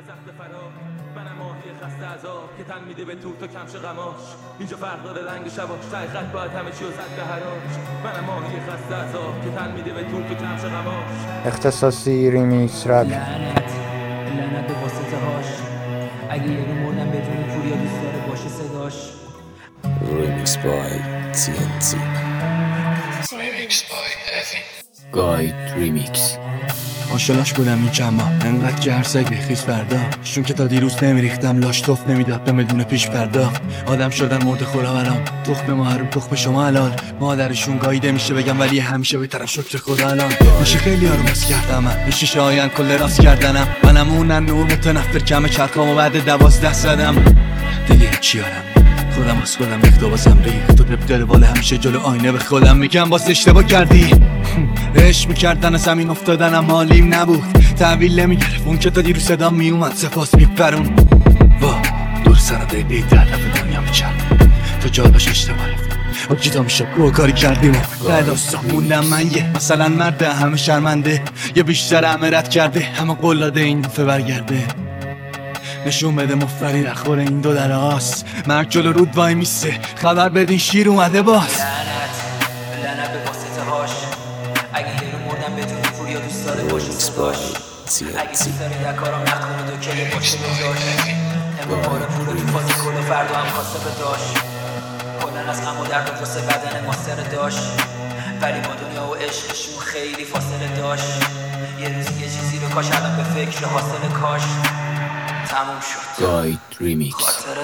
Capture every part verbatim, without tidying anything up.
سخت فرار منم ماهی خسته عذاب که تن میده به توت و کمش غماش اینجا فرق داره رنگ شباش تای خط باید همه چی رو زد به هراش منم ماهی خسته عذاب که تن میده به توت و کمش غماش اختصاصی ریمیکس رپ لعنت لعنت به واسطه هاش اگه یه رو مردم بدون پوریا دوست داره باشه صداش Remix by تی ان تی Remix by Evan Guide Remix آشلاش بودم این جمع انقدر جرسک ریخیز فردا شون که تا دیروز نمیریختم لاش توف نمیداد به مدونه پیش پرداخت آدم شدن مرد خورم الان تخم محروم تخم شما الان مادرشون گاییده میشه بگم ولی همیشه بهترم شکر خدا الان میشه خیلی ها رو مس کردم من میشه شاین کل راست کردنم منم اونن نور متنفر کم چرخام و بعد دوازده زدم دیگه چی آرم خودم از خودم ریخت و بازم ریخت تو دل بالا همیشه جلو آینه به خودم میگم باز اشتباه کردی عشق میکردن از زمین افتادنم حالیم نبود تحویل نمیگرفت اون که تا دیرو صدا میومد سپاس میپرون وا دور سر دقیقی در لب دنیا میچرد تو جا باش اشتباه رفت و جیتا میشه گوه کاری کردیم و داستان موندم من یه مثلا مرده همه شرمنده یه بیشتر همه رد کرده همه قلاده این دفعه برگرده نشون بده مفری نخور این دو در آس مرگ جلو رود وای میسته خبر بدین شیر اومده باز لعنت لعنت به واسطه هاش اگه یه رو مردم بدون پوریا دوست داره باشه صداش اگه دوست داره در کارم نکنه دو که باشه بجاش امرو پاره پورو تو فاز کل و فردا هم خواسته به داشت کلن از غم و درد و قصه بدن ماستر داشت ولی با دنیا و عشقشون خیلی فاصله داشت یه روزی یه چیزی رو کاش الان به فکر حاصل کاش تموم شد Guide Remix خاطر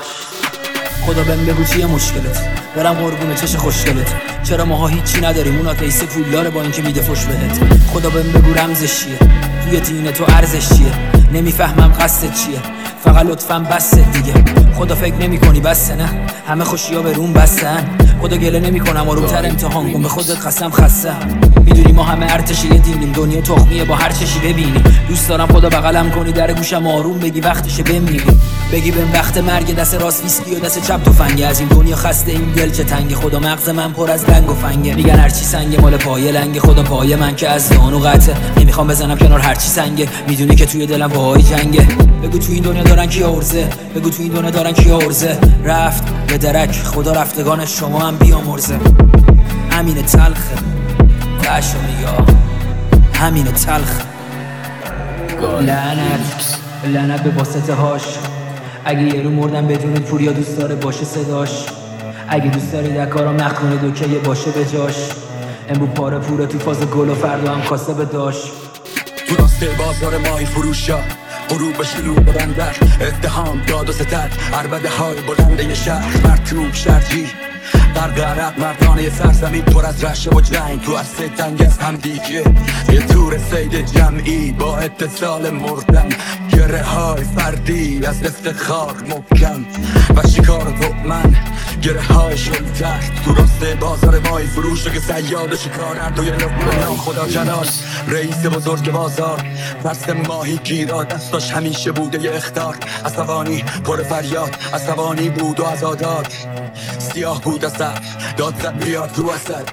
داشت خدا بهم بگو چیه مشکلت برم قربون چش خوشگلت چرا ماها هیچی نداریم اون آتیسه پولداره با اینکه میده فش بهت خدا بهم بگو رمزش چیه توی دین تو ارزش چیه نمیفهمم قصدت چیه فقط لطفاً بس دیگه خدا فکر نمی کنی بسه نه همه خوشی ها به روم بستن خدا گله نمی کنم آرومتر امتحان کن به خودت قسم خسته میدونی ما همه ارتشی یه دینیم دنیا تخمیه با هر چشی ببینی دوست دارم خدا بغلم کنی در گوشم آروم بگی وقتشه بمیری بگی بهم وقت مرگ دست راست ویسکی و دست چپ تفنگه از این دنیا خسته این دل چه تنگه خدا مغز من پر از دنگ و فنگه میگن هرچی سنگه مال پایه لنگه خدا پایه من که از دانو قطعه نمیخوام بزنم کنار هرچی سنگه میدونی که توی دلم وای جنگه بگو توی این دنیا دارن کی ارزه بگو توی این دنیا دارن کی ارزه رفت به درک خدا رفتگان شما هم بیامرزه همین تلخه تاشو میگم همین تلخه لعنت لعنت به واسطه هاش اگه یه رو مردم بدون پوریا دوست داره باشه صداش اگه دوست داری در کارم نکنه دوکه باشه به جاش امرو پاره پوره تو فاز گل و فردا هم کاسه به داشت تو راست بازار ماهی فروشا غروب شلوغ بندر اتهام داد و ستد عربده های بلنده شهر مرتوب شرجی غرق عرب مردانه سرزمین پر از رشه و جنگ تو از تنگ از هم دیگه یه تور سید جمعی با اتصال مردن گره های فردی از افتخار محکم و شکار تو من گره های شلتر تو راست بازار ماهی فروش که سیاد شکار اردوی لبنان خدا جلال رئیس بزرگ بازار پس ماهی گیرا دستاش همیشه بوده یه اختار عصبانی پر فریاد عصبانی بود و عزاداد سیاه بود از سر داد زد بیاد تو اصل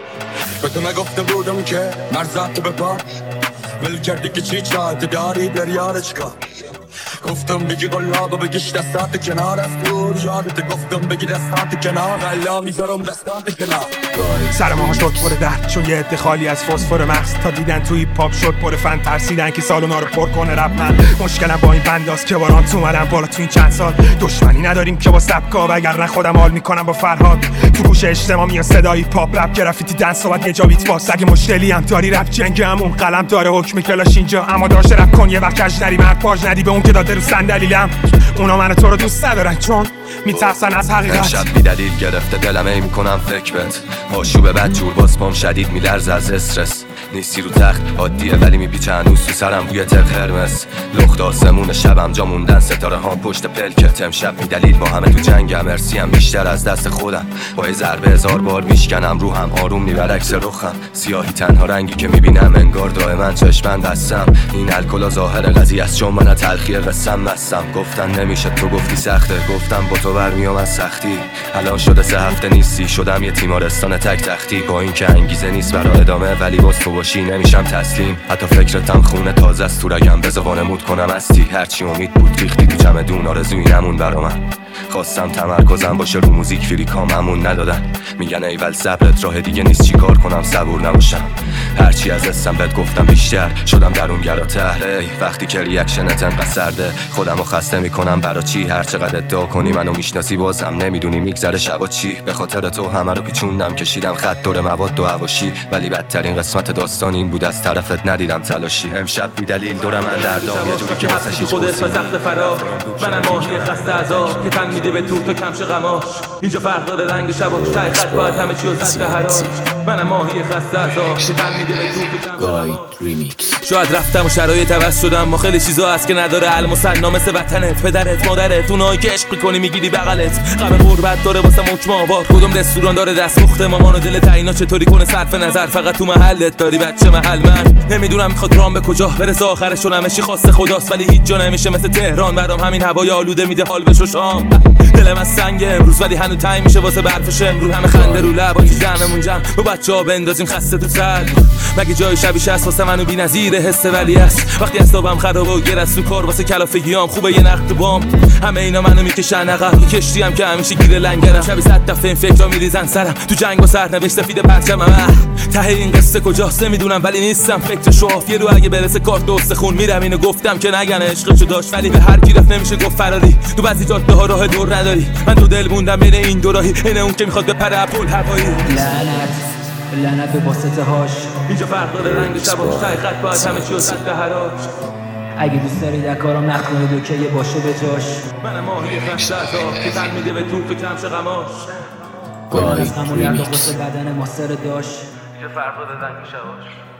به تو نگفته بودم که مرزت به پا ول کردی که چی چاهت داری بر یار چکار گفتم بگی قلاب و بگیش دستات کنار از دور یادت گفتم بگی دستات کنار غلا میذارم دستات کنار سر ماها شد پر درد چون یه عده خالی از فسفر مغز تا دیدن توی پاپ شد پر فن ترسیدن که سالونا رو پر کنه رپ من مشکلم با این بنداست که باران تو اومدم بالا تو این چند سال دشمنی نداریم که با سبکا وگرنه خودم حال میکنم با فرهاد تو گوش اجتماع میاد صدای پاپ رپ گرافیتی دنس صحبت یه جا بیت باکس اگه مشکلی هم داری رپ جنگ همون قلم داره حکم کلاش اینجا اما داشته رپ کن یه وقت کج نری من پاج ندی به اون که داده رو صندلیلم اونا من تو رو دوست ندارن چون میترسن از حقیقت شب بی دلیل گرفته دلم ای میکنم فکر بهت آشوب بد جور باز پام شدید میلرزه از استرس نیستی رو تخت عادیه ولی میپیچه هنوز تو سرم بوی تر قرمز لخت آسمون شبم جا موندن ستاره ها پشت پلکت امشب بی دلیل با همه تو جنگم مرسی هم بیشتر از دست خودم با یه ضربه هزار بار میشکنم روحم آروم میبر عکس رخم سیاهی تنها رنگی که میبینم انگار دائما چشمن بستم این الکل ظاهر قضیه است چون من تلخی قسم مستم گفتن نمیشه تو گفتی سخته گفتم با تو برمیام از سختی الان شده سه هفته نیستی شدم یه تیمارستان تک تختی با این که انگیزه نیست برای ادامه ولی باز تو باشی نمیشم تسلیم. حتی فکرتم خونه تازه است تو رگم، بذار وانمود کنم هستی. هرچی امید بود ریختی تو چمدون، آرزویی نمون برا من. خواستم تمرکزم باشه رو موزیک، فیری کاممون ندادن. میگن ایول صبرت راه دیگه نیست، چی کار کنم صبور نباشم. هرچی از استم بهت گفتم بیشتر شدم درونگراتر. ای وقتی که ریاکشنت انقدر سرده، خودمو خسته میکنم برا چی؟ هر چقدر ادعا کنی منو میشناسی بازم نمیدونی میگذره شبا چی. به خاطر تو همه رو پیچوندم، کشیدم خط دور مواد و هواشی، ولی بدترین قسمت داستان این بود از طرفت ندیدم تلاشی. امشب بی دلیل دور من دردام یه جوری که واسش هیچ خودت و زخت فرار. منم ماهی خسته عذاب که تن میده به تو تا کمش غماش. اینجا فرق داره رنگ شباش، ته خط باید همه چی رو زد به حراج. منم ماهی خسته عذاب که تن میده به تو تا کمش غماش. شاید رفتم و شرایط عوض شدم، ما خیلی چیزا هست که نداره حل مسنا، مثل وطنت، پدرت، مادرت، اونایی که عشق می‌کنی میگیری بغلت. غم غربت داره واسه حکم آوار، کدوم رستوران داره دستپخت مامان و دل تعینا چطوری کنه صرف نظر، فقط تو محلت داری بچه محل. من نمیدونم میخواد رام به کجا برسه، آخرشون همه چی خواست خداست، ولی هیچ جا نمیشه مثل تهران. برام همین هوای آلوده میده حال بشو شام. دلم از سنگ امروز ولی هنوز تایم میشه واسه برفش امروز. همه خنده رو لب که جمعمون جمع با بچه‌ها بندازیم خسته تو سر. مگه جای شبیه هست واسه منو بی‌نظیر حس ولی است. وقتی حسابم خرابه و گرس تو کار واسه کلافگیام خوبه یه نقد تو بام. همه اینا منو میکشن عقب، کشتی هم که همیشه گیر لنگرم. شبی صد دفعه این فکرا میریزن سرم، تو جنگ با سرنوشت سفید پرچمم. ته این قصه کجاست نمیدونم ولی نیستم فکر شوافیه رو. اگه برسه کارت دوست خون میرم اینو گفتم که نگن عشقشو داشت، ولی به هر کی رفت نمیشه گفت فراری. تو بعضی جاده ها راه دور نداری، من تو دل موندم بین این دو راهی. اینه اون که میخواد بپره پل هوایی. لعنت لعنت به واسطه هاش. اینجا فرق داره رنگ شباش، ته خط باید همه چی رو زد به حراج. اگه دوست داری در کارم نکنه دوکه یه باشه به جاش. منم ماهی خسته عذاب که تن میده به تو تو کمش غماش. از همون یرد و قصه بدن ما سر داشت. اینجا فرق داره رنگ شباش.